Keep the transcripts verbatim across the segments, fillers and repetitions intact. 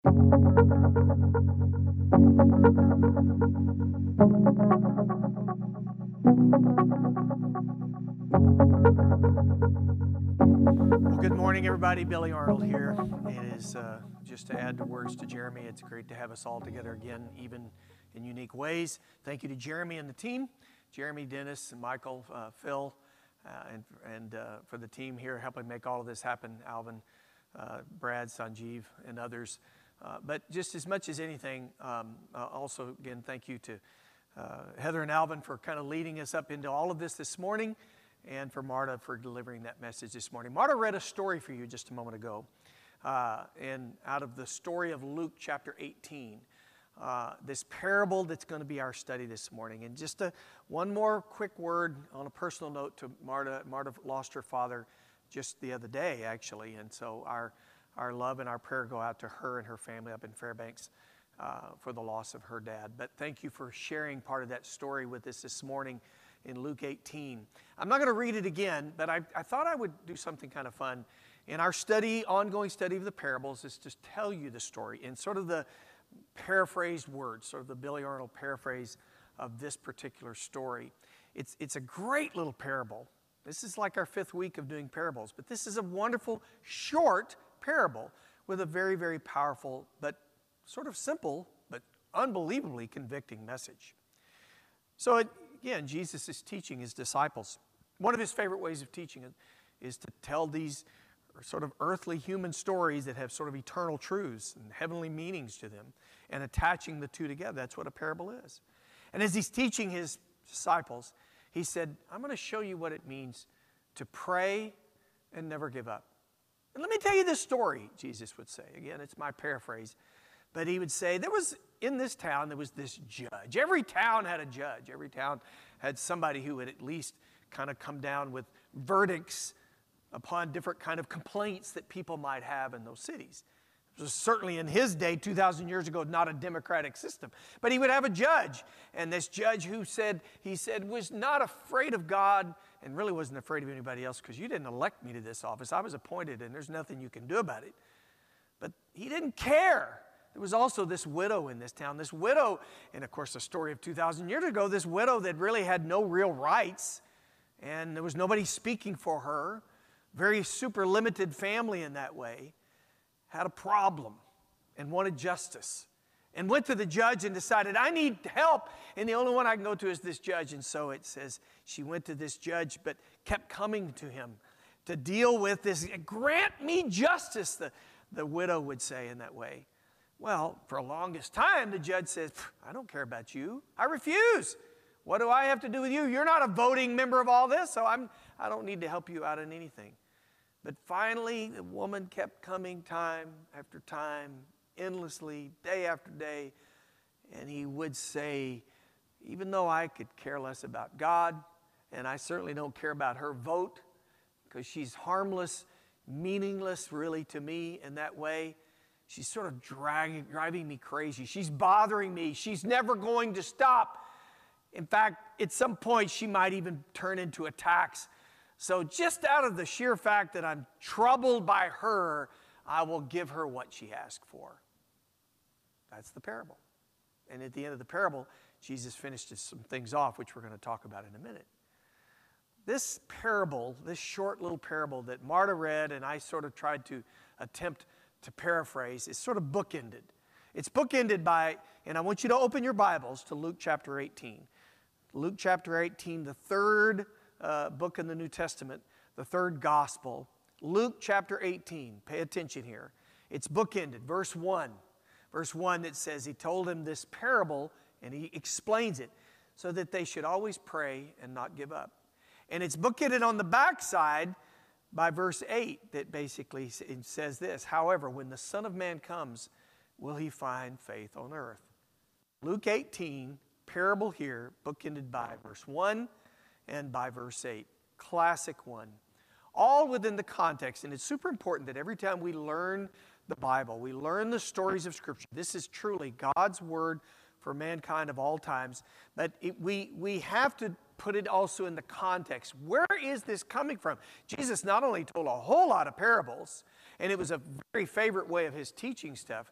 Well, good morning, everybody. Billy Arnold here. It is uh, just to add the words to Jeremy. It's great to have us all together again, even in unique ways. Thank you to Jeremy and the team, Jeremy, Dennis, and Michael, uh, Phil, uh, and and uh, for the team here helping make all of this happen. Alvin, uh, Brad, Sanjeev, and others. Uh, but just as much as anything, um, uh, also again, thank you to uh, Heather and Alvin for kind of leading us up into all of this this morning, and for Marta for delivering that message this morning. Marta read a story for you just a moment ago, uh, and out of the story of Luke chapter eighteen, uh, this parable that's going to be our study this morning. And just a, one more quick word on a personal note to Marta. Marta lost her father just the other day, actually, and so our our love and our prayer go out to her and her family up in Fairbanks uh, for the loss of her dad. But thank you for sharing part of that story with us this morning in Luke eighteen. I'm not going to read it again, but I, I thought I would do something kind of fun. In our study, ongoing study of the parables, is to tell you the story in sort of the paraphrased words, sort of the Billy Arnold paraphrase of this particular story. It's, it's a great little parable. This is like our fifth week of doing parables, but this is a wonderful, short parable with a very, very powerful, but sort of simple, but unbelievably convicting message. So it, again, Jesus is teaching his disciples. One of his favorite ways of teaching it is to tell these sort of earthly human stories that have sort of eternal truths and heavenly meanings to them, and attaching the two together. That's what a parable is. And as he's teaching his disciples, he said, I'm going to show you what it means to pray and never give up. And let me tell you this story, Jesus would say. Again, it's my paraphrase. But he would say, there was, in this town, there was this judge. Every town had a judge. Every town had somebody who would at least kind of come down with verdicts upon different kind of complaints that people might have in those cities. It was certainly in his day, two thousand years ago, not a democratic system. But he would have a judge. And this judge who said, he said, was not afraid of God and really wasn't afraid of anybody else, because you didn't elect me to this office. I was appointed, and there's nothing you can do about it. But he didn't care. There was also this widow in this town. This widow, and of course the story of two thousand years ago, this widow that really had no real rights, and there was nobody speaking for her, very super limited family in that way, had a problem and wanted justice, and went to the judge and decided, I need help, and the only one I can go to is this judge. And so it says she went to this judge, but kept coming to him to deal with this. Grant me justice, the, the widow would say in that way. Well, for the longest time, the judge says, I don't care about you. I refuse. What do I have to do with you? You're not a voting member of all this, so I'm, I don't need to help you out in anything. But finally, the woman kept coming time after time, endlessly, day after day, and he would say, even though I could care less about God, and I certainly don't care about her vote, because she's harmless, meaningless really to me in that way, she's sort of dragging, driving me crazy. She's bothering me. She's never going to stop. In fact, at some point, she might even turn into a tax. So just out of the sheer fact that I'm troubled by her, I will give her what she asked for. That's the parable. And at the end of the parable, Jesus finished some things off, which we're going to talk about in a minute. This parable, this short little parable that Marta read and I sort of tried to attempt to paraphrase, is sort of bookended. It's bookended by, and I want you to open your Bibles to Luke chapter eighteen. Luke chapter eighteen, the third uh, book in the New Testament, the third gospel. Luke chapter eighteen, pay attention here. It's bookended, verse one. Verse one that says he told him this parable, and he explains it, so that they should always pray and not give up. And it's bookended on the backside by verse eight that basically says this, however, when the Son of Man comes, will he find faith on earth? Luke eighteen, parable here, bookended by verse one and by verse eight. Classic one. All within the context, and it's super important that every time we learn the Bible, we learn the stories of Scripture. This is truly God's word for mankind of all times, but it, we, we have to put it also in the context. Where is this coming from? Jesus not only told a whole lot of parables, and it was a very favorite way of his teaching stuff,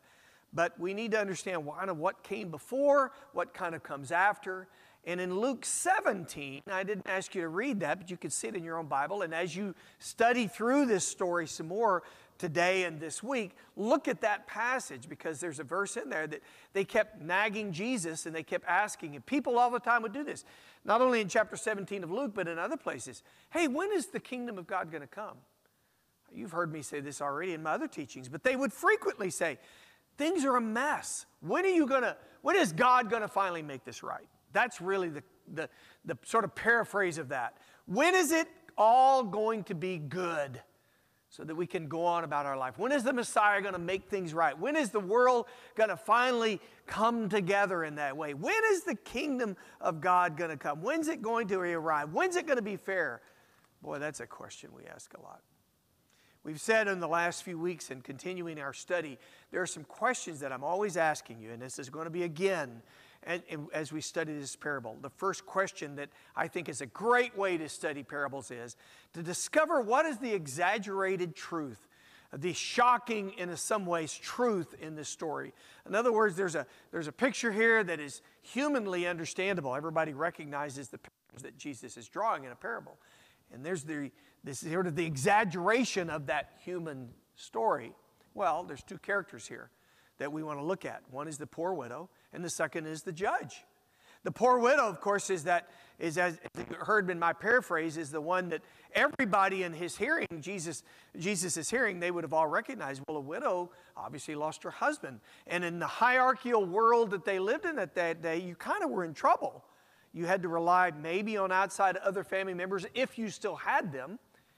But we need to understand kind of what came before, what kind of comes after. And in Luke seventeen, I didn't ask you to read that, but you can see it in your own Bible. And as you study through this story some more today and this week, look at that passage, because there's a verse in there that they kept nagging Jesus and they kept asking him. People all the time would do this, not only in chapter seventeen of Luke, but in other places. Hey, when is the kingdom of God going to come? You've heard me say this already in my other teachings, but they would frequently say, things are a mess. When are you going to, when is God going to finally make this right? That's really the, the, the sort of paraphrase of that. When is it all going to be good so that we can go on about our life? When is the Messiah going to make things right? When is the world going to finally come together in that way? When is the kingdom of God going to come? When's it going to arrive? When's it going to be fair? Boy, that's a question we ask a lot. We've said in the last few weeks and continuing our study, there are some questions that I'm always asking you, and this is going to be again and, and as we study this parable. The first question that I think is a great way to study parables is to discover what is the exaggerated truth, the shocking, in some ways, truth in this story. In other words, there's a, there's a picture here that is humanly understandable. Everybody recognizes the pictures that Jesus is drawing in a parable. And there's the, this sort of the exaggeration of that human story. Well, there's two characters here that we want to look at. One is the poor widow, and the second is the judge. The poor widow, of course, is that, is as you heard in my paraphrase, is the one that everybody in his hearing, Jesus, Jesus' hearing, they would have all recognized. Well, a widow obviously lost her husband. And in the hierarchical world that they lived in at that day, you kind of were in trouble. You had to rely maybe on outside other family members if you still had them.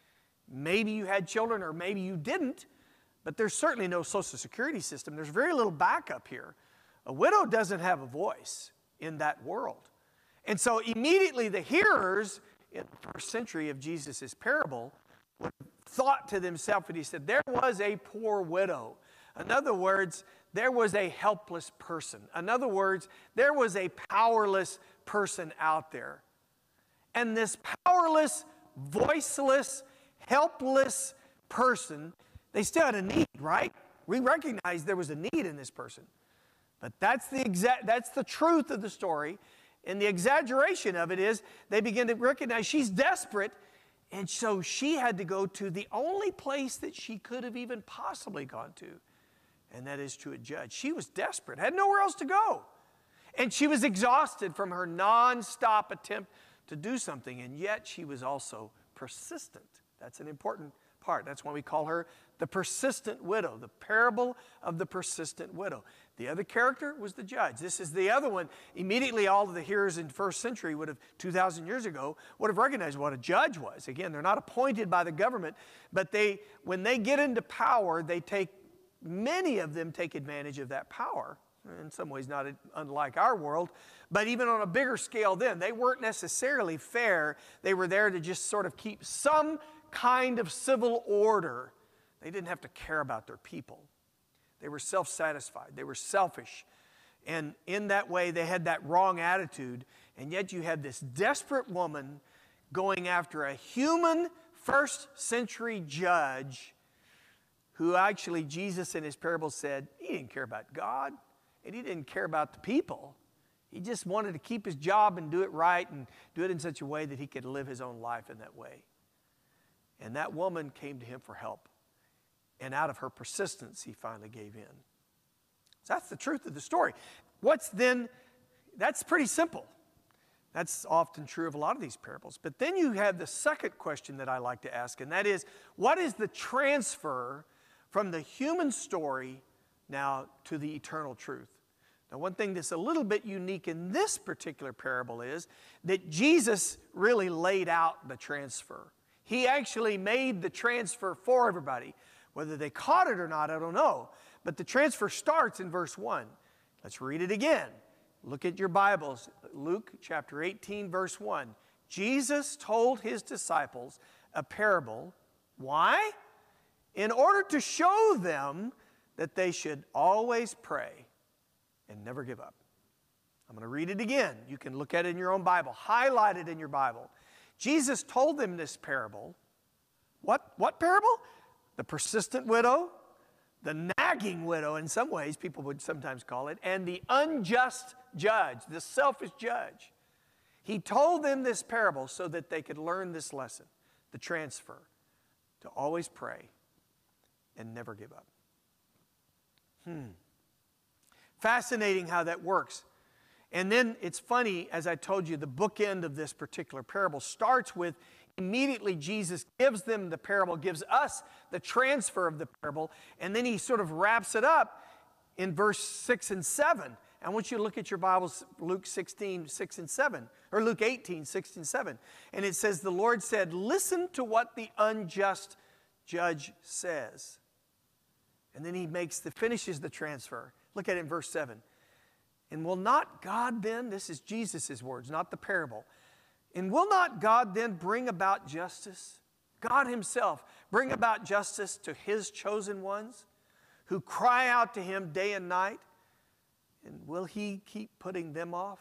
Maybe you had children or maybe you didn't, but there's certainly no social security system. There's very little backup here. A widow doesn't have a voice in that world. And so immediately the hearers in the first century of Jesus' parable would have thought to themselves, and he said, there was a poor widow. In other words, there was a helpless person. In other words, there was a powerless person out there. And this powerless, voiceless, helpless person, they still had a need, right? We recognize there was a need in this person. But that's the exact, that's the truth of the story. And the exaggeration of it is they begin to recognize she's desperate, and so she had to go to the only place that she could have even possibly gone to, and that is to a judge. She was desperate, had nowhere else to go. And she was exhausted from her nonstop attempt to do something, and yet she was also persistent. That's an important part. That's why we call her the persistent widow, the parable of the persistent widow. The other character was the judge. This is the other one. Immediately all of the hearers in the first century would have, two thousand years ago, would have recognized what a judge was. Again, they're not appointed by the government, but they, when they get into power, they take, many of them take advantage of that power. In some ways not unlike our world, but even on a bigger scale then. They weren't necessarily fair. They were there to just sort of keep some kind of civil order. They didn't have to care about their people. They were self-satisfied. They were selfish. And in that way, they had that wrong attitude. And yet you had this desperate woman going after a human first century judge who actually Jesus in his parable said he didn't care about God. And he didn't care about the people. He just wanted to keep his job and do it right and do it in such a way that he could live his own life in that way. And that woman came to him for help. And out of her persistence, he finally gave in. So that's the truth of the story. What's then, that's pretty simple. That's often true of a lot of these parables. But then you have the second question that I like to ask, and that is, what is the transfer from the human story now to the eternal truth? Now, one thing that's a little bit unique in this particular parable is that Jesus really laid out the transfer. He actually made the transfer for everybody. Whether they caught it or not, I don't know. But the transfer starts in verse one. Let's read it again. Look at your Bibles. Luke chapter eighteen, verse one. Jesus told his disciples a parable. Why? In order to show them that they should always pray and never give up. I'm going to read it again. You can look at it in your own Bible. Highlight it in your Bible. Jesus told them this parable. What, what parable? The persistent widow, the nagging widow, in some ways, people would sometimes call it, and the unjust judge, the selfish judge. He told them this parable so that they could learn this lesson, the transfer, to always pray and never give up. Hmm. Fascinating how that works. And then it's funny, as I told you, the bookend of this particular parable starts with immediately Jesus gives them the parable, gives us the transfer of the parable, and then he sort of wraps it up in verse six and seven. I want you to look at your Bibles, Luke sixteen, six and seven, or Luke eighteen, six and seven. And it says, the Lord said, listen to what the unjust judge says. And then he makes the, finishes the transfer. Look at it in verse seven. And will not God then, this is Jesus' words, not the parable, and will not God then bring about justice? God himself bring about justice to his chosen ones who cry out to him day and night? And will he keep putting them off?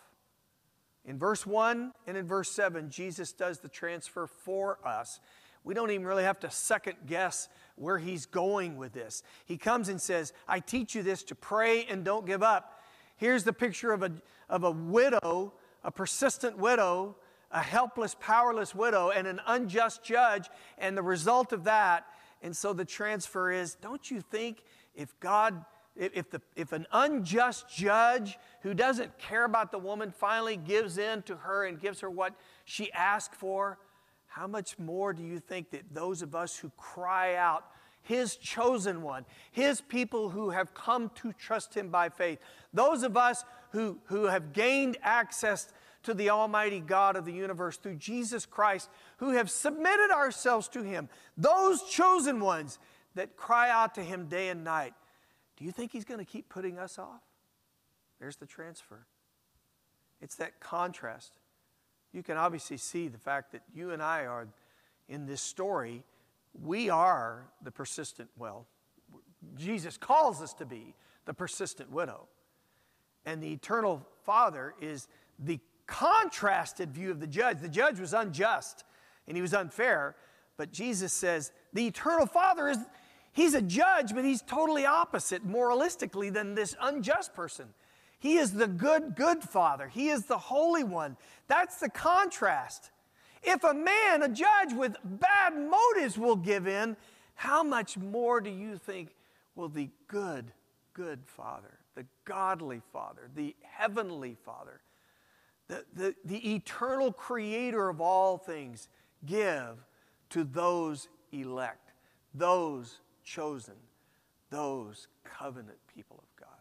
In verse one and in verse seven, Jesus does the transfer for us. We don't even really have to second guess where he's going with this. He comes and says, I teach you this to pray and don't give up. Here's the picture of a, of a widow, a persistent widow, a helpless, powerless widow, and an unjust judge, and the result of that. And so the transfer is, don't you think if God, if, the, if an unjust judge who doesn't care about the woman finally gives in to her and gives her what she asked for, how much more do you think that those of us who cry out, his chosen one, his people who have come to trust him by faith, those of us who, who have gained access to the Almighty God of the universe through Jesus Christ, who have submitted ourselves to him, those chosen ones that cry out to him day and night, do you think he's going to keep putting us off? There's the transfer. It's that contrast. You can obviously see the fact that you and I are in this story. We are the persistent, well, Jesus calls us to be the persistent widow. And the eternal Father is the contrasted view of the judge. The judge was unjust and he was unfair, but Jesus says the eternal Father is, he's a judge, but he's totally opposite moralistically than this unjust person. He is the good, good Father. He is the Holy One. That's the contrast. If a man, a judge with bad motives will give in, how much more do you think will the good, good Father, the godly Father, the heavenly Father, the, the, the eternal creator of all things give to those elect, those chosen, those covenant people of God?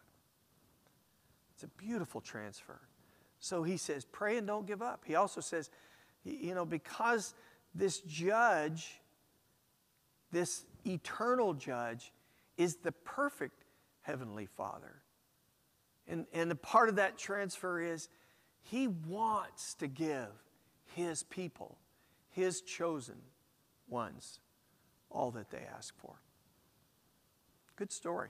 It's a beautiful transfer. So he says, pray and don't give up. He also says, you know, because this judge, this eternal judge, is the perfect heavenly Father. And, and a part of that transfer is he wants to give his people, his chosen ones, all that they ask for. Good story.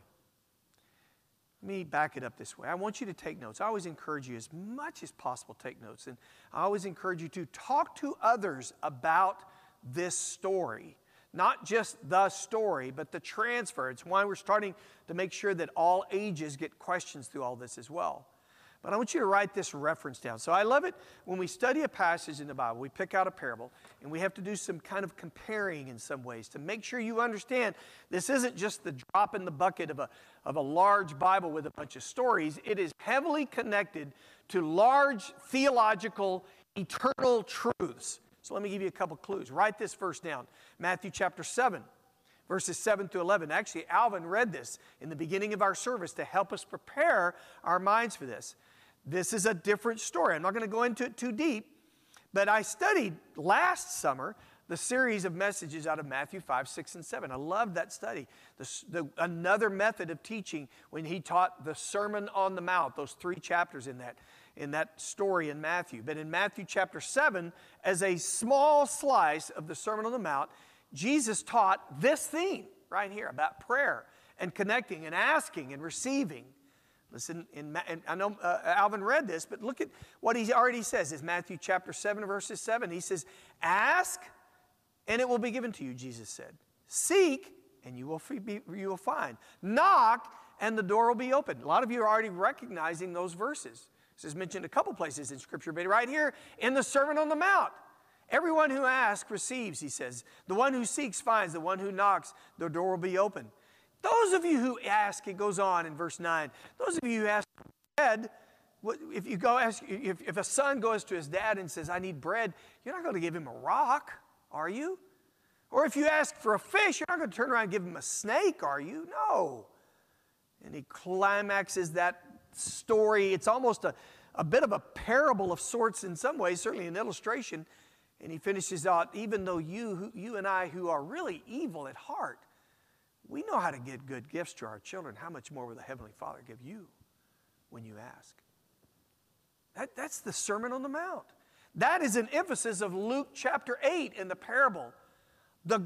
Let me back it up this way. I want you to take notes. I always encourage you as much as possible to take notes. And I always encourage you to talk to others about this story. Not just the story, but the transfer. It's why we're starting to make sure that all ages get questions through all this as well. But I want you to write this reference down. So I love it when we study a passage in the Bible, we pick out a parable, and we have to do some kind of comparing in some ways to make sure you understand this isn't just the drop in the bucket of a, of a large Bible with a bunch of stories. It is heavily connected to large theological, eternal truths. So let me give you a couple clues. Write this verse down. Matthew chapter seven. Verses seven through eleven. Actually, Alvin read this in the beginning of our service to help us prepare our minds for this. This is a different story. I'm not going to go into it too deep, but I studied last summer the series of messages out of Matthew five, six, and seven. I loved that study. The, the, another method of teaching when he taught the Sermon on the Mount, those three chapters in that, in that story in Matthew. But in Matthew chapter seven, as a small slice of the Sermon on the Mount, Jesus taught this theme right here about prayer and connecting and asking and receiving. Listen, in, and I know uh, Alvin read this, but look at what he already says. It's Matthew chapter seven, verses seven. He says, ask, and it will be given to you, Jesus said. Seek, and you will, be, you will find. Knock, and the door will be open. A lot of you are already recognizing those verses. This is mentioned a couple places in Scripture, but right here in the Sermon on the Mount. Everyone who asks receives, he says. The one who seeks finds. The one who knocks, the door will be open. Those of you who ask, it goes on in verse nine. Those of you who ask for bread, if you go ask, if, if a son goes to his dad and says, I need bread, you're not going to give him a rock, are you? Or if you ask for a fish, you're not going to turn around and give him a snake, are you? No. And he climaxes that story. It's almost a, a bit of a parable of sorts in some ways, certainly an illustration. And he finishes out, even though you, who, you and I who are really evil at heart, we know how to give good gifts to our children. How much more will the Heavenly Father give you when you ask? That, that's the Sermon on the Mount. That is an emphasis of Luke chapter eight in the parable. The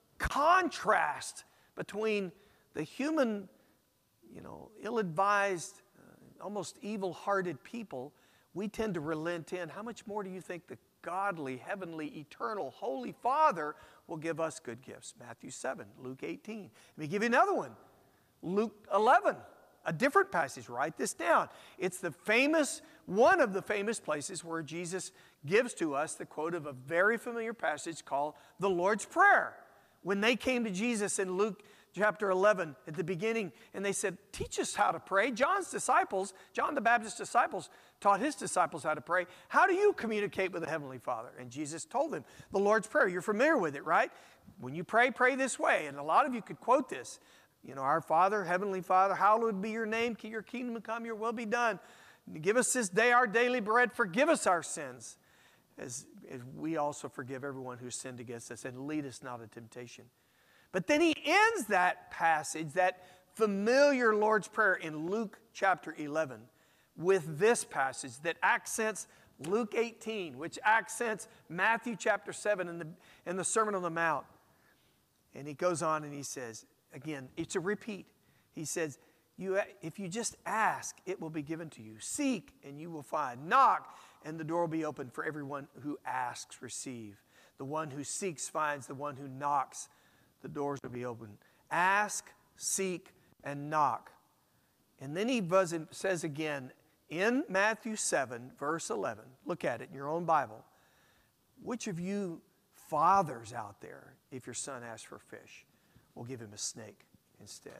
contrast between the human, you know, ill-advised, uh, almost evil-hearted people we tend to relent in. How much more do you think the godly, heavenly, eternal, holy Father will give us good gifts? Matthew seven, Luke eighteen. Let me give you another one. Luke eleven, a different passage. Write this down. It's the famous, one of the famous places where Jesus gives to us the quote of a very familiar passage called the Lord's Prayer. When they came to Jesus in Luke chapter eleven at the beginning, and they said, teach us how to pray. John's disciples, John the Baptist's disciples, taught his disciples how to pray. How do you communicate with the Heavenly Father? And Jesus told them the Lord's Prayer. You're familiar with it, right? When you pray, pray this way. And a lot of you could quote this. You know, our Father, Heavenly Father, hallowed be your name. Your kingdom come, your will be done. Give us this day our daily bread. Forgive us our sins, as, as we also forgive everyone who sinned against us. And lead us not into temptation. But then he ends that passage, that familiar Lord's Prayer in Luke chapter eleven, with this passage that accents Luke eighteen, which accents Matthew chapter seven in the, in the Sermon on the Mount. And he goes on and he says, again, it's a repeat. He says, you, if you just ask, it will be given to you. Seek, and you will find. Knock, and the door will be open. For everyone who asks, receive. The one who seeks finds. The one who knocks, the doors will be open. Ask, seek, and knock. And then he says again in Matthew seven, verse eleven, look at it in your own Bible. Which of you fathers out there, if your son asks for fish, will give him a snake instead?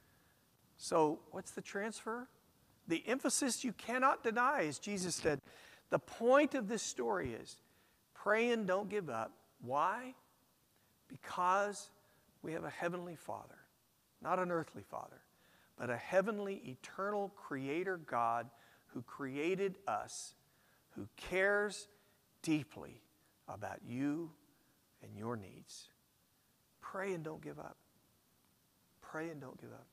So what's the transfer? The emphasis you cannot deny is Jesus said, the point of this story is pray and don't give up. Why? Because we have a heavenly Father, not an earthly Father, but a heavenly, eternal Creator God who created us, who cares deeply about you and your needs. Pray and don't give up. Pray and don't give up.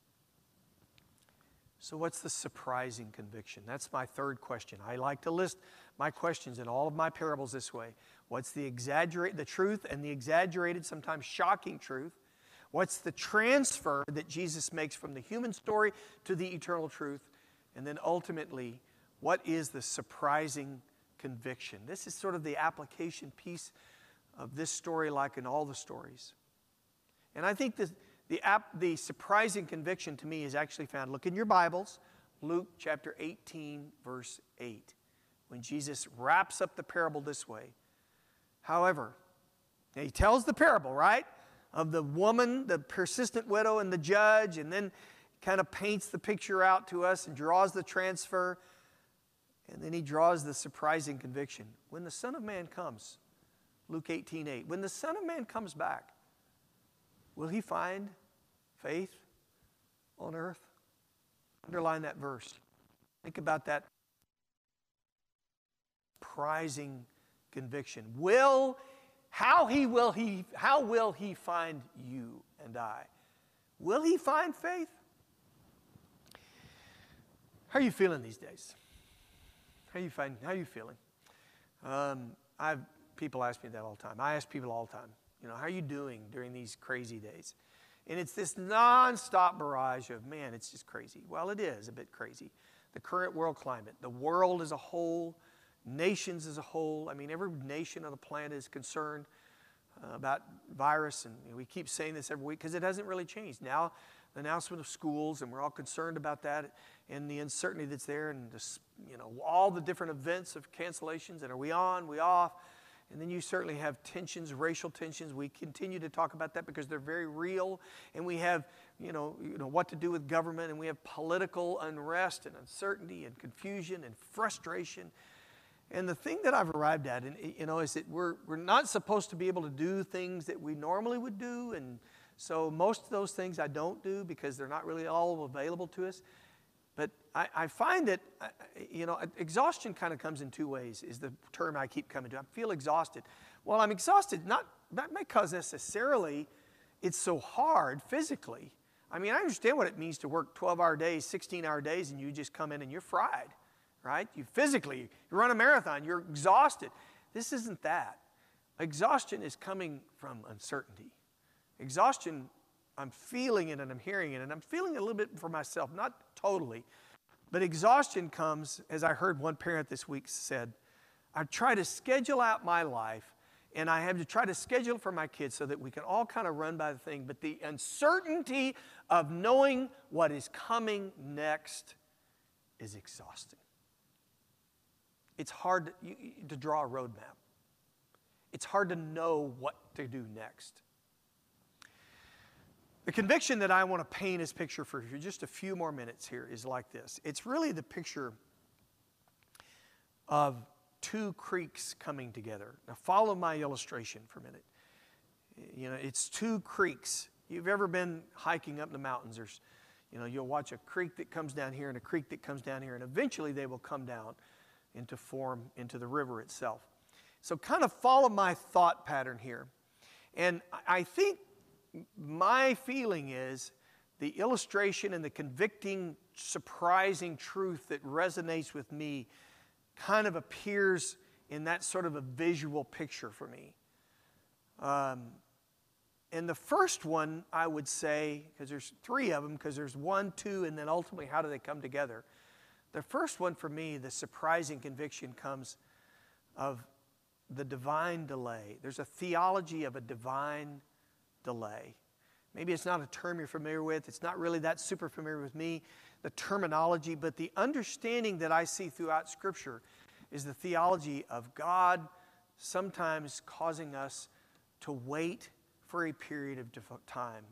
So what's the surprising conviction? That's my third question. I like to list my questions in all of my parables this way. What's the exaggerate, the truth and the exaggerated, sometimes shocking truth? What's the transfer that Jesus makes from the human story to the eternal truth? And then ultimately, what is the surprising conviction? This is sort of the application piece of this story, like in all the stories. And I think that the, ap- the surprising conviction to me is actually found, look in your Bibles, Luke chapter eighteen, verse eight, when Jesus wraps up the parable this way. However, he tells the parable, right, of the woman, the persistent widow, and the judge, and then kind of paints the picture out to us and draws the transfer, and then he draws the surprising conviction. When the Son of Man comes, Luke eighteen eight, when the Son of Man comes back, will he find faith on earth? Underline that verse. Think about that surprising conviction. Will, how he will he, how will he find you and I? Will he find faith? How are you feeling these days? How are you find, how are you feeling? Um, I've people ask me that all the time. I ask people all the time, you know, how are you doing during these crazy days? And it's this nonstop barrage of, man, it's just crazy. Well, it is a bit crazy. The current world climate, the world as a whole, nations as a whole. I mean, every nation on the planet is concerned uh, about virus, and you know, we keep saying this every week because it hasn't really changed. Now, the announcement of schools, and we're all concerned about that and the uncertainty that's there, and just, you know, all the different events of cancellations, and are we on, we off? And then you certainly have tensions, racial tensions. We continue to talk about that because they're very real. And we have, you know, you know, what to do with government, and we have political unrest and uncertainty and confusion and frustration. And the thing that I've arrived at, and, you know, is that we're, we're not supposed to be able to do things that we normally would do. And so most of those things I don't do because they're not really all available to us. But I, I find that, you know, exhaustion kind of comes in two ways, is the term I keep coming to. I feel exhausted. Well, I'm exhausted, not, not because necessarily it's so hard physically. I mean, I understand what it means to work twelve-hour days, sixteen-hour days, and you just come in and you're fried, right? You physically, you run a marathon, you're exhausted. This isn't that. Exhaustion is coming from uncertainty. Exhaustion, I'm feeling it and I'm hearing it, and I'm feeling it a little bit for myself, not totally. But exhaustion comes, as I heard one parent this week said, I try to schedule out my life, and I have to try to schedule it for my kids so that we can all kind of run by the thing. But the uncertainty of knowing what is coming next is exhausting. It's hard to, you, to draw a roadmap. It's hard to know what to do next. The conviction that I want to paint as picture for just a few more minutes here is like this. It's really the picture of two creeks coming together. Now follow my illustration for a minute. You know, it's two creeks. You've ever been hiking up the mountains? There's, you know, you'll watch a creek that comes down here and a creek that comes down here, and eventually they will come down into form into the river itself. So kind of follow my thought pattern here. And I think my feeling is the illustration and the convicting, surprising truth that resonates with me kind of appears in that sort of a visual picture for me. Um, and the first one, I would say, because there's three of them, because there's one, two, and then ultimately how do they come together? The first one for me, the surprising conviction comes of the divine delay. There's a theology of a divine delay. Maybe it's not a term you're familiar with. It's not really that super familiar with me, the terminology, but the understanding that I see throughout Scripture is the theology of God sometimes causing us to wait for a period of time.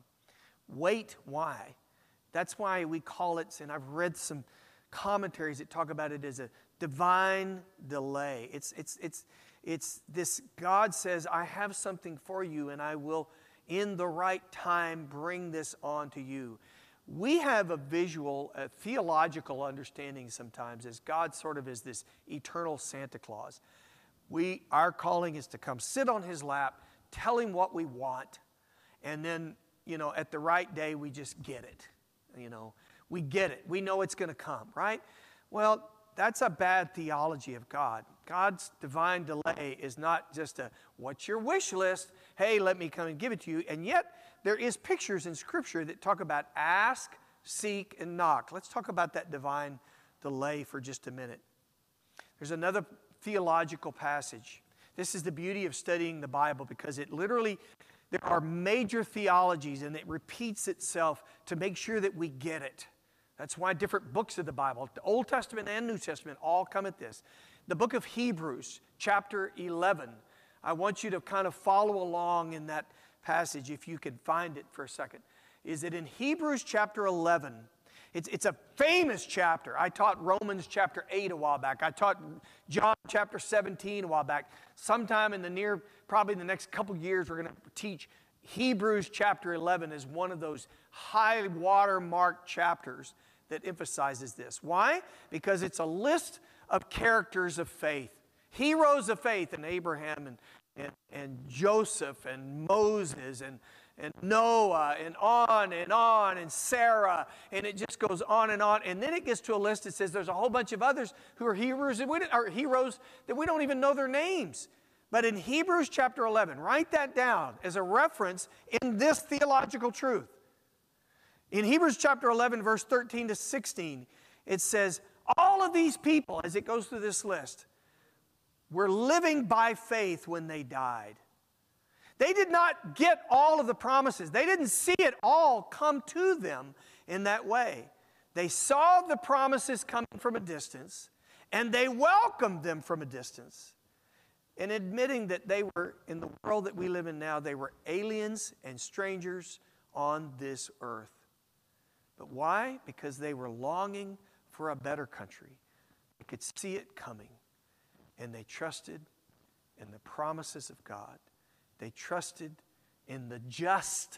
Wait, why? That's why we call it, and I've read some commentaries that talk about it as a divine delay. It's, it's, it's, it's this, God says, I have something for you, and I will in the right time bring this on to you. We have a visual, a theological understanding sometimes as God sort of is this eternal Santa Claus. We, our calling is to come sit on his lap, tell him what we want, and then, you know, at the right day we just get it. You know, we get it. We know it's going to come, right? Well, that's a bad theology of God. God's divine delay is not just a, what's your wish list? Hey, let me come and give it to you. And yet, there is pictures in Scripture that talk about ask, seek, and knock. Let's talk about that divine delay for just a minute. There's another theological passage. This is the beauty of studying the Bible, because it literally, there are major theologies, and it repeats itself to make sure that we get it. That's why different books of the Bible, the Old Testament and New Testament, all come at this. The book of Hebrews, chapter eleven. I want you to kind of follow along in that passage, if you can find it for a second. Is it in Hebrews chapter eleven? It's, it's a famous chapter. I taught Romans chapter eight a while back. I taught John chapter seventeen a while back. Sometime in the near, probably in the next couple years, we're going to teach Hebrews chapter eleven as one of those high watermark chapters that emphasizes this. Why? Because it's a list of characters of faith, heroes of faith, and Abraham and, and, and Joseph and Moses and, and Noah and on and on and Sarah, and it just goes on and on. And then it gets to a list that says there's a whole bunch of others who are heroes that we don't, are heroes that we don't even know their names. But in Hebrews chapter eleven, write that down as a reference in this theological truth. In Hebrews chapter eleven, verse thirteen to sixteen, it says, all of these people, as it goes through this list, were living by faith when they died. They did not get all of the promises. They didn't see it all come to them in that way. They saw the promises coming from a distance, and they welcomed them from a distance. And admitting that they were, in the world that we live in now, they were aliens and strangers on this earth. But why? Because they were longing for a better country. They could see it coming. And they trusted in the promises of God. They trusted in the just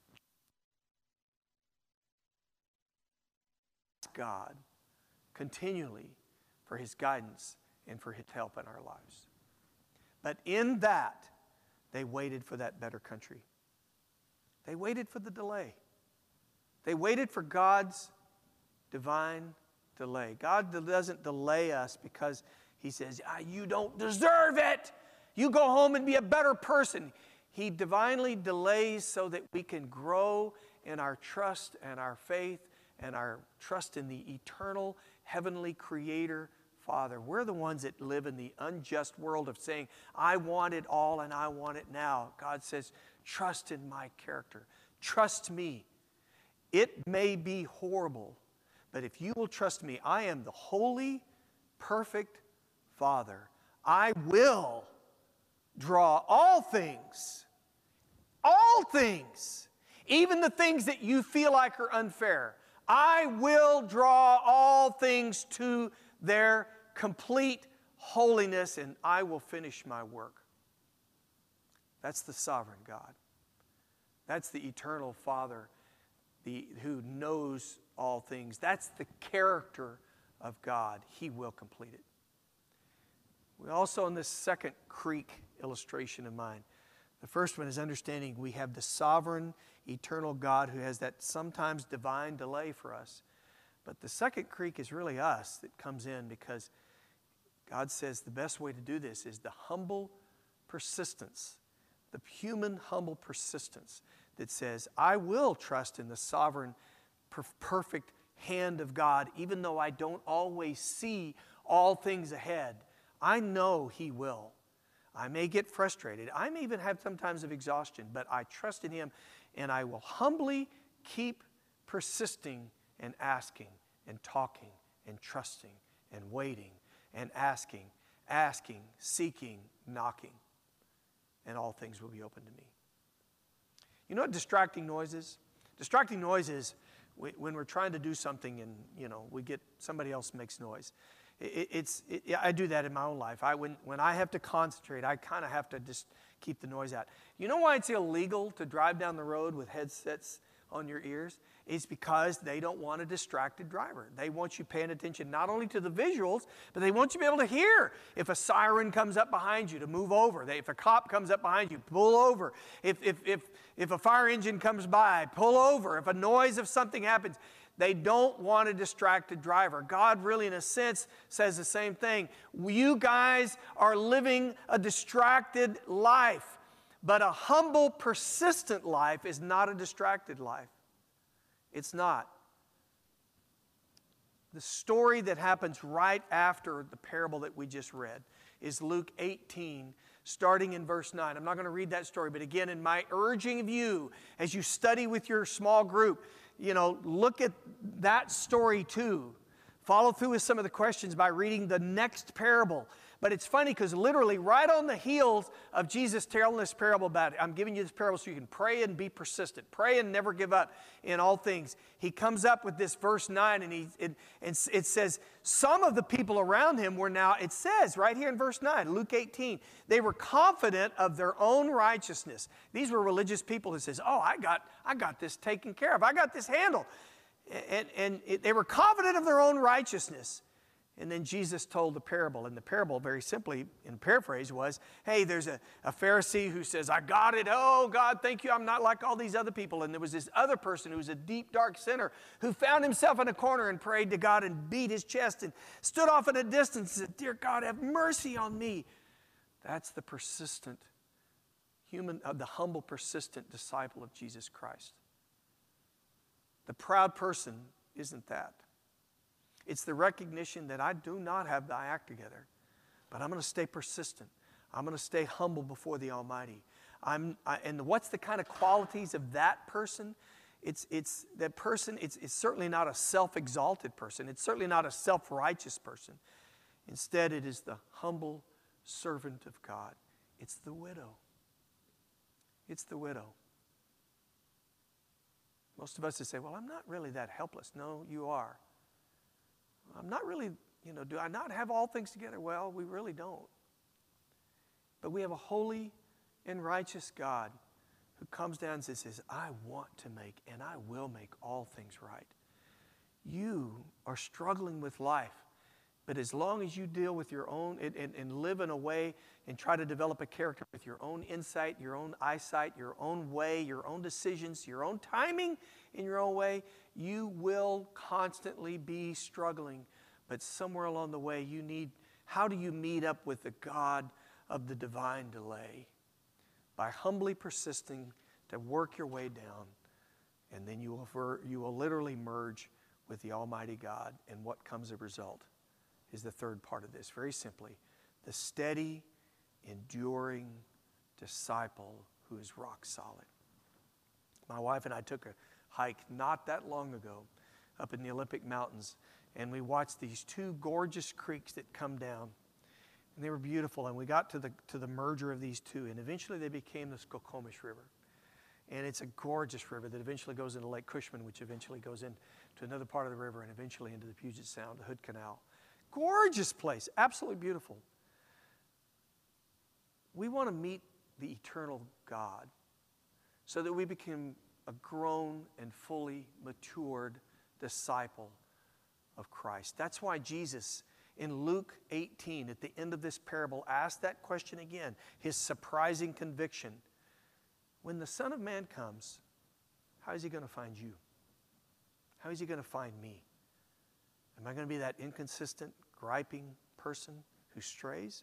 God continually for His guidance and for His help in our lives. But in that, they waited for that better country. They waited for the delay. They waited for God's divine delay. God doesn't delay us because He says, ah, you don't deserve it. You go home and be a better person. He divinely delays so that we can grow in our trust and our faith and our trust in the eternal heavenly Creator Father. We're the ones that live in the unjust world of saying, I want it all and I want it now. God says, trust in my character. Trust me. It may be horrible, but if you will trust me, I am the holy, perfect Father. I will draw all things, all things, even the things that you feel like are unfair. I will draw all things to their complete holiness, and I will finish my work. That's the sovereign God. That's the eternal Father, the, who knows all things. That's the character of God. He will complete it. We also, in this second creek illustration of mine, the first one is understanding we have the sovereign, eternal God who has that sometimes divine delay for us. But the second creek is really us that comes in because God says the best way to do this is the humble persistence, the human humble persistence that says, I will trust in the sovereign, per- perfect hand of God, even though I don't always see all things ahead. I know He will. I may get frustrated. I may even have some times of exhaustion, but I trust in Him, and I will humbly keep persisting and asking and talking and trusting and waiting and asking, asking, seeking, knocking, and all things will be open to me. You know what distracting noise is? Distracting noise is when we're trying to do something and, you know, we get somebody else makes noise. It, it's, it, I do that in my own life. I, when, when I have to concentrate, I kind of have to just keep the noise out. You know why it's illegal to drive down the road with headsets on your ears? It's because they don't want a distracted driver. They want you paying attention not only to the visuals, but they want you to be able to hear. If a siren comes up behind you, to move over. They, if a cop comes up behind you, pull over. If, if, if, if a fire engine comes by, pull over. If a noise of something happens, they don't want a distracted driver. God really, in a sense, says the same thing. You guys are living a distracted life, but a humble, persistent life is not a distracted life. It's not. The story that happens right after the parable that we just read is Luke eighteen, starting in verse nine. I'm not going to read that story, but again, in my urging of you, as you study with your small group, you know, look at that story too. Follow through with some of the questions by reading the next parable. But it's funny because literally right on the heels of Jesus telling this parable about it, I'm giving you this parable so you can pray and be persistent. Pray and never give up in all things. He comes up with this verse nine, and he it, and it says, some of the people around him were now, it says right here in verse nine, Luke eighteen, they were confident of their own righteousness. These were religious people who says, oh, I got, I got this taken care of. I got this handled. And, and it, they were confident of their own righteousness. And then Jesus told the parable. And the parable, very simply, in paraphrase, was, hey, there's a, a Pharisee who says, I got it. Oh, God, thank you. I'm not like all these other people. And there was this other person who was a deep, dark sinner who found himself in a corner and prayed to God and beat his chest and stood off at a distance and said, dear God, have mercy on me. That's the persistent human, uh, the humble, persistent disciple of Jesus Christ. The proud person isn't that. It's the recognition that I do not have my act together, but I'm going to stay persistent. I'm going to stay humble before the Almighty. I'm, I, and what's the kind of qualities of that person? It's, it's that person, it's, it's certainly not a self-exalted person. It's certainly not a self-righteous person. Instead, it is the humble servant of God. It's the widow. It's the widow. Most of us would say, well, I'm not really that helpless. No, you are. I'm not really, you know, do I not have all things together? Well, we really don't. But we have a holy and righteous God who comes down and says, I want to make and I will make all things right. You are struggling with life, but as long as you deal with your own and, and, and live in a way and try to develop a character with your own insight, your own eyesight, your own way, your own decisions, your own timing in your own way, you will constantly be struggling. But somewhere along the way, you need, how do you meet up with the God of the divine delay? By humbly persisting to work your way down, and then you will, you will literally merge with the Almighty God. And what comes as a result is the third part of this. Very simply, the steady, enduring disciple who is rock solid. My wife and I took a hike not that long ago up in the Olympic Mountains, and we watched these two gorgeous creeks that come down. And they were beautiful, and we got to the to the merger of these two, and eventually they became the Skokomish River. And it's a gorgeous river that eventually goes into Lake Cushman, which eventually goes into another part of the river and eventually into the Puget Sound, the Hood Canal. Gorgeous place, absolutely beautiful. We want to meet the eternal God so that we become a grown and fully matured disciple of Christ. That's why Jesus, in Luke eighteen, at the end of this parable, asked that question again, his surprising conviction. When the Son of Man comes, how is he going to find you? How is he going to find me? Am I going to be that inconsistent, griping person who strays?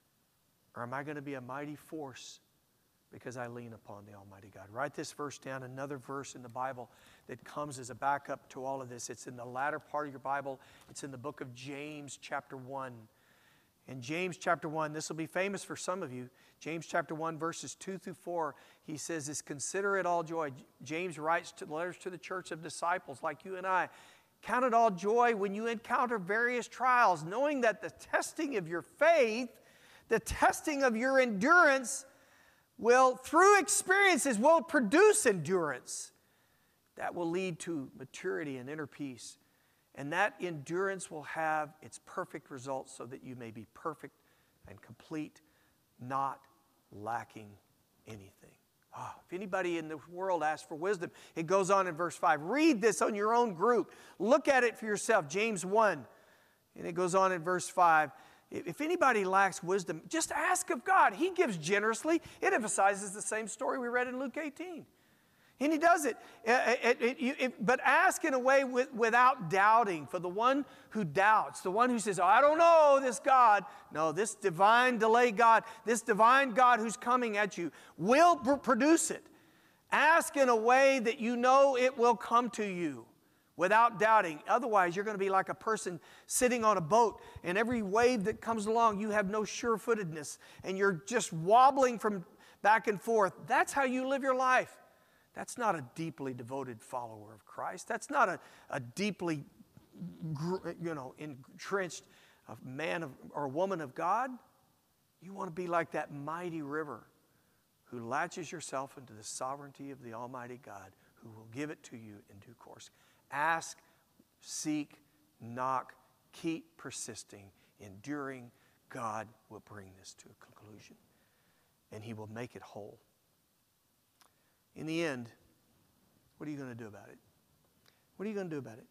Or am I going to be a mighty force because I lean upon the Almighty God? Write this verse down, another verse in the Bible that comes as a backup to all of this. It's in the latter part of your Bible. It's in the book of James chapter one. In James chapter one, this will be famous for some of you. James chapter one, verses two through four, he says this, consider it all joy. James writes to letters to the church of disciples like you and I. Count it all joy when you encounter various trials, knowing that the testing of your faith, the testing of your endurance, will, through experiences, will produce endurance. That will lead to maturity and inner peace. And that endurance will have its perfect results so that you may be perfect and complete, not lacking anything. Oh, if anybody in the world asks for wisdom, it goes on in verse five. Read this on your own group. Look at it for yourself. James one. And it goes on in verse five. If anybody lacks wisdom, just ask of God. He gives generously. It emphasizes the same story we read in Luke eighteen. And he does it. It, it, it, it but ask in a way with, without doubting. For the one who doubts, the one who says, oh, I don't know this God. No, this divine delay God, this divine God who's coming at you will pr- produce it. Ask in a way that you know it will come to you without doubting. Otherwise, you're going to be like a person sitting on a boat, and every wave that comes along, you have no sure-footedness, and you're just wobbling from back and forth. That's how you live your life. That's not a deeply devoted follower of Christ. That's not a, a deeply, you know, entrenched man of, or woman of God. You want to be like that mighty river who latches yourself into the sovereignty of the Almighty God, who will give it to you in due course. Ask, seek, knock, keep persisting, enduring. God will bring this to a conclusion, and He will make it whole. In the end, what are you going to do about it? What are you going to do about it?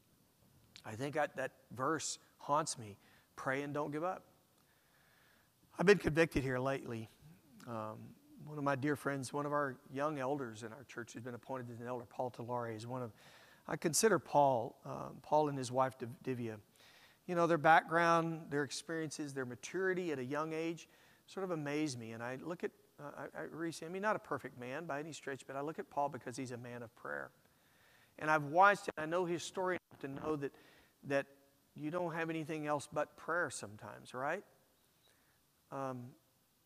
I think I, that verse haunts me. Pray and don't give up. I've been convicted here lately. Um, one of my dear friends, one of our young elders in our church who's been appointed as an elder, Paul Talare, is one of, I consider Paul, um, Paul and his wife Divya. You know, their background, their experiences, their maturity at a young age sort of amaze me. And I look at Uh, I, I, recently, I mean, not a perfect man by any stretch, but I look at Paul because he's a man of prayer. And I've watched it. I know his story enough to know that, that you don't have anything else but prayer sometimes, right? Um,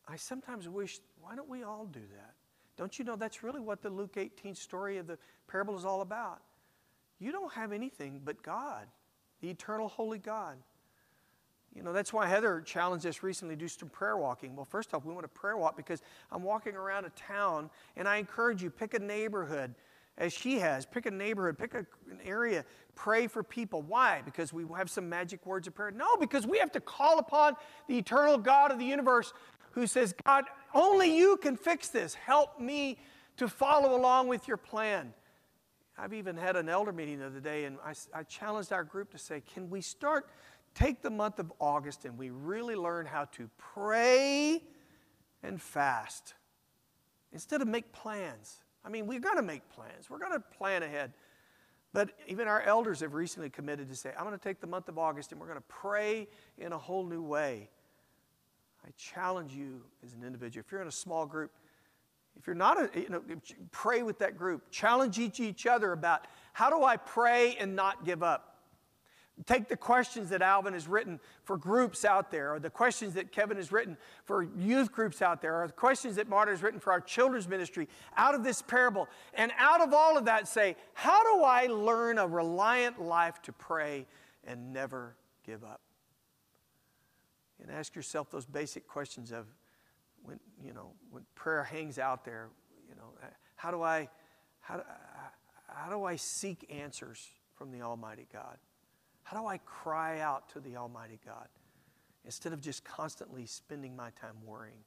I sometimes wish, why don't we all do that? Don't you know that's really what the Luke eighteen story of the parable is all about? You don't have anything but God, the eternal holy God. You know, that's why Heather challenged us recently to do some prayer walking. Well, first off, we want to prayer walk because I'm walking around a town, and I encourage you, pick a neighborhood, as she has. Pick a neighborhood, pick a, an area, pray for people. Why? Because we have some magic words of prayer? No, because we have to call upon the eternal God of the universe who says, God, only you can fix this. Help me to follow along with your plan. I've even had an elder meeting the other day, and I, I challenged our group to say, can we start, take the month of August, and we really learn how to pray and fast instead of make plans. I mean, we're going to make plans. We're going to plan ahead. But even our elders have recently committed to say, I'm going to take the month of August, and we're going to pray in a whole new way. I challenge you as an individual. If you're in a small group, if you're not, a, you know, pray with that group. Challenge each, each other about how do I pray and not give up. Take the questions that Alvin has written for groups out there, or the questions that Kevin has written for youth groups out there, or the questions that Marta has written for our children's ministry, out of this parable. And out of all of that say, how do I learn a reliant life to pray and never give up? And ask yourself those basic questions of, when, you know, when prayer hangs out there, you know, how do I, how do, how do I seek answers from the Almighty God? How do I cry out to the Almighty God instead of just constantly spending my time worrying?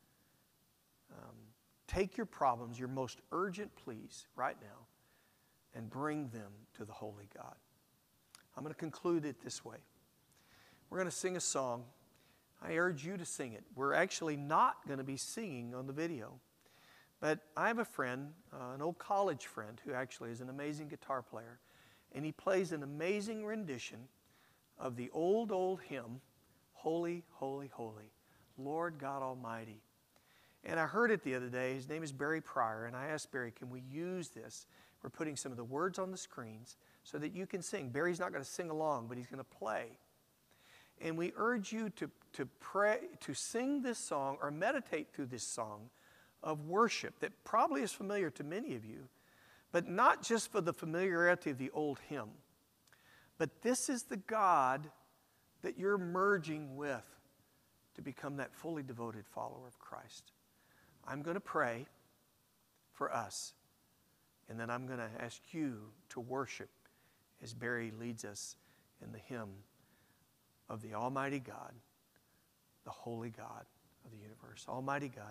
Um, take your problems, your most urgent pleas right now, and bring them to the Holy God. I'm going to conclude it this way. We're going to sing a song. I urge you to sing it. We're actually not going to be singing on the video. But I have a friend, uh, an old college friend, who actually is an amazing guitar player. And he plays an amazing rendition of the old, old hymn, Holy, Holy, Holy, Lord God Almighty. And I heard it the other day. His name is Barry Pryor. And I asked Barry, can we use this? We're putting some of the words on the screens so that you can sing. Barry's not going to sing along, but he's going to play. And we urge you to, to pray, to sing this song or meditate through this song of worship that probably is familiar to many of you, but not just for the familiarity of the old hymn. But this is the God that you're merging with to become that fully devoted follower of Christ. I'm going to pray for us, and then I'm going to ask you to worship as Barry leads us in the hymn of the Almighty God, the Holy God of the universe. Almighty God,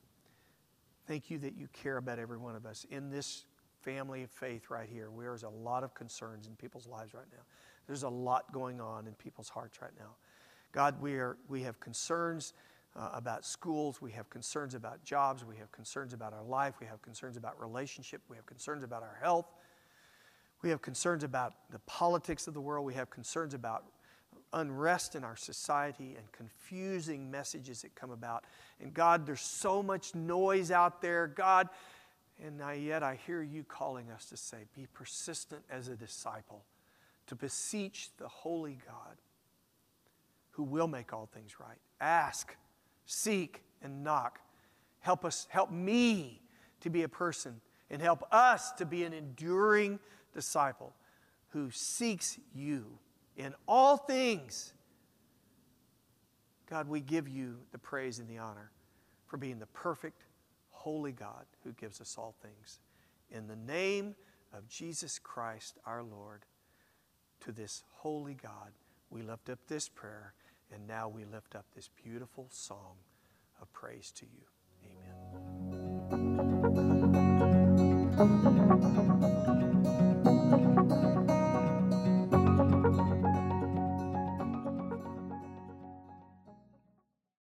thank you that you care about every one of us. In this family of faith right here, there's a lot of concerns in people's lives right now. There's a lot going on in people's hearts right now. God, we are we have concerns uh, about schools. We have concerns about jobs. We have concerns about our life. We have concerns about relationship. We have concerns about our health. We have concerns about the politics of the world. We have concerns about unrest in our society and confusing messages that come about. And God, there's so much noise out there, God, and I, yet I hear you calling us to say, be persistent as a disciple, to beseech the holy God who will make all things right. Ask, seek, and knock. Help us, help me to be a person, and help us to be an enduring disciple who seeks you in all things. God, we give you the praise and the honor for being the perfect, holy God who gives us all things. In the name of Jesus Christ, our Lord, to this holy God, we lift up this prayer, and now we lift up this beautiful song of praise to you. Amen.